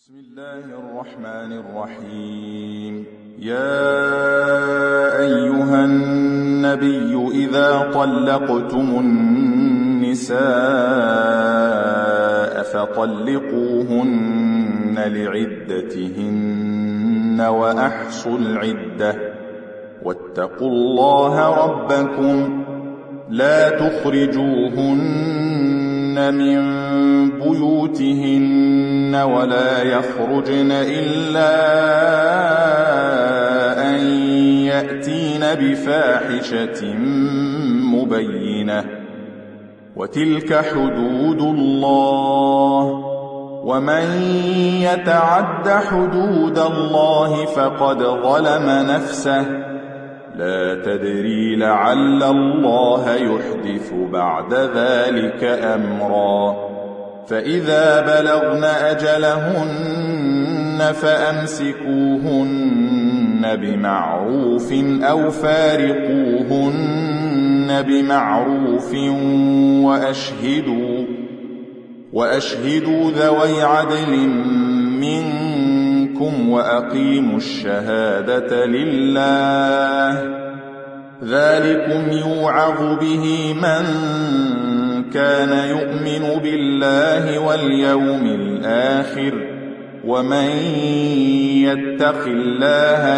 بسم الله الرحمن الرحيم. يا أيها النبي إذا طلقتم النساء فطلقوهن لعدتهن وأحصوا العدة واتقوا الله ربكم لا تخرجوهن من بيوتهن ولا يخرجن إلا أن يأتين بفاحشة مبينة وتلك حدود الله ومن يتعد حدود الله فقد ظلم نفسه لا تدري لعل الله يحدث بعد ذلك أمرا. فإذا بلغن أجلهن فأمسكوهن بمعروف أو فارقوهن بمعروف وأشهدوا ذوي عدل منكم وأقيموا الشهادة لله ذلكم يوعظ به من كان يؤمن بالله واليوم الآخر ومن يتق الله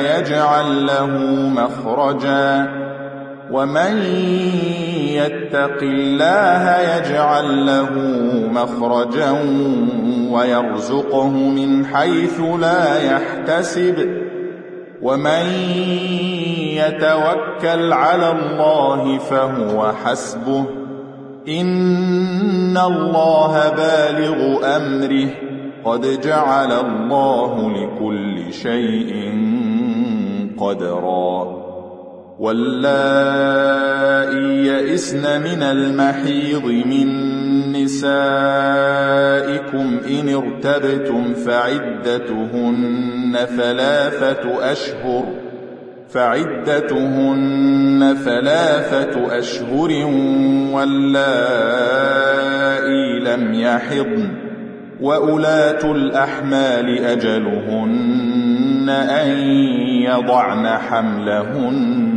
يجعل له مخرجا ويرزقه من حيث لا يحتسب ومن يتوكل على الله فهو حسبه إن الله بالغ أمره قد جعل الله لكل شيء قدرا. واللائي يئسن من المحيض من نسائكم إن ارتبتم فعدتهن ثلاثة أشهر واللائي لم يحضن وأولاة الأحمال أجلهن أن يضعن حملهن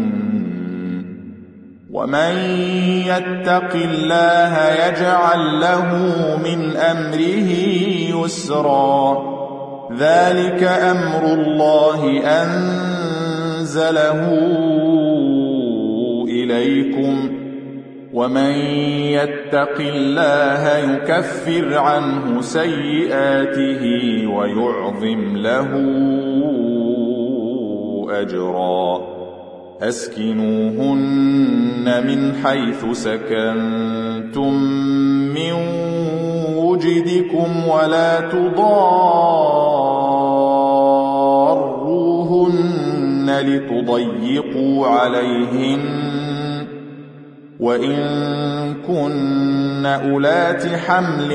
ومن يتق الله يجعل له من أمره يسرا. ذلك أمر الله أنزله إليكم ومن يتق الله يكفر عنه سيئاته ويعظم له أجرا. أسكنوهن من حيث سكنتم من وجدكم ولا تضاروهن لتضيقوا عليهن وإن كن أولات حمل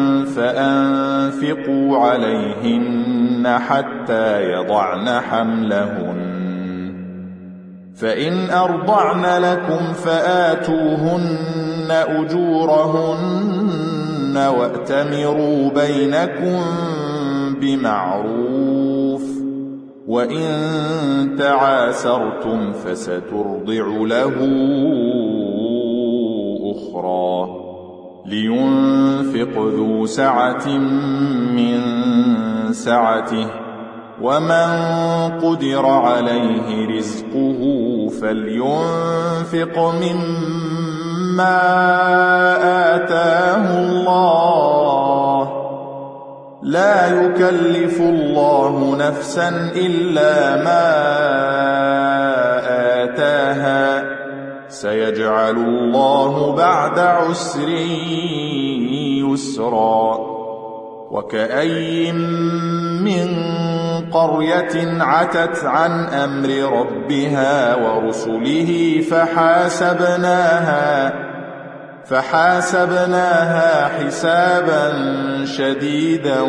فأنفقوا عليهن حتى يضعن حملهن فإن أرضعن لكم فآتوهن أجورهن وأتمروا بينكم بمعروف وإن تعاسرتم فسترضع له أخرى. لينفق ذو سعة من سعته ومن قدر عليه رزقه فلينفق مما آتاه الله لا يكلف الله نفسا إلا ما آتاها سيجعل الله بعد عسر يسرا. وكأي من قرية عتت عن أمر ربها ورسله فحاسبناها حسابا شديدا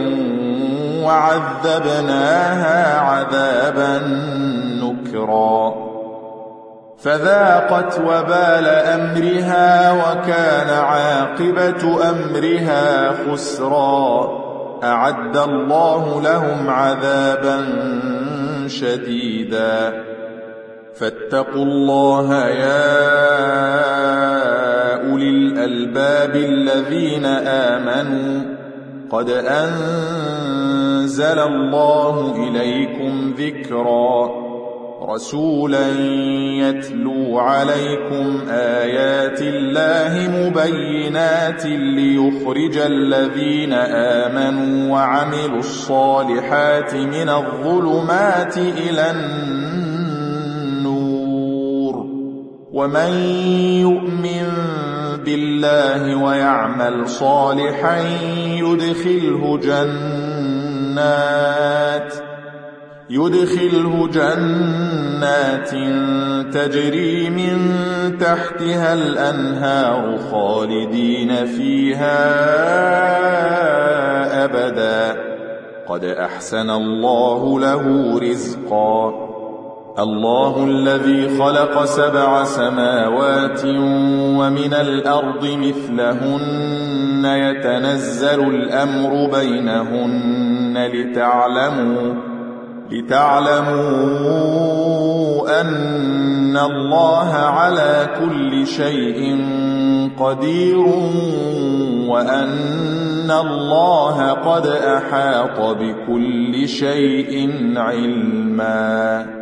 وعذبناها عذابا نكرا فذاقت وبال أمرها وكان عاقبة أمرها خسرا. أعد الله لهم عذابا شديدا. فاتقوا الله يا أولي الألباب الذين آمنوا قد أنزل الله إليكم ذكرا رسولا يتلو عليكم آيات الله مبينات ليخرج الذين آمنوا وعملوا الصالحات من الظلمات إلى النور. ومن يؤمن بالله ويعمل صالحا يدخله جنات تجري من تحتها الأنهار خالدين فيها أبدا قد أحسن الله له رزقا. الله الذي خلق 7 سماوات ومن الأرض مثلهن يتنزل الأمر بينهن لتعلموا أن الله على كل شيء قدير وأن الله قد أحاط بكل شيء علما.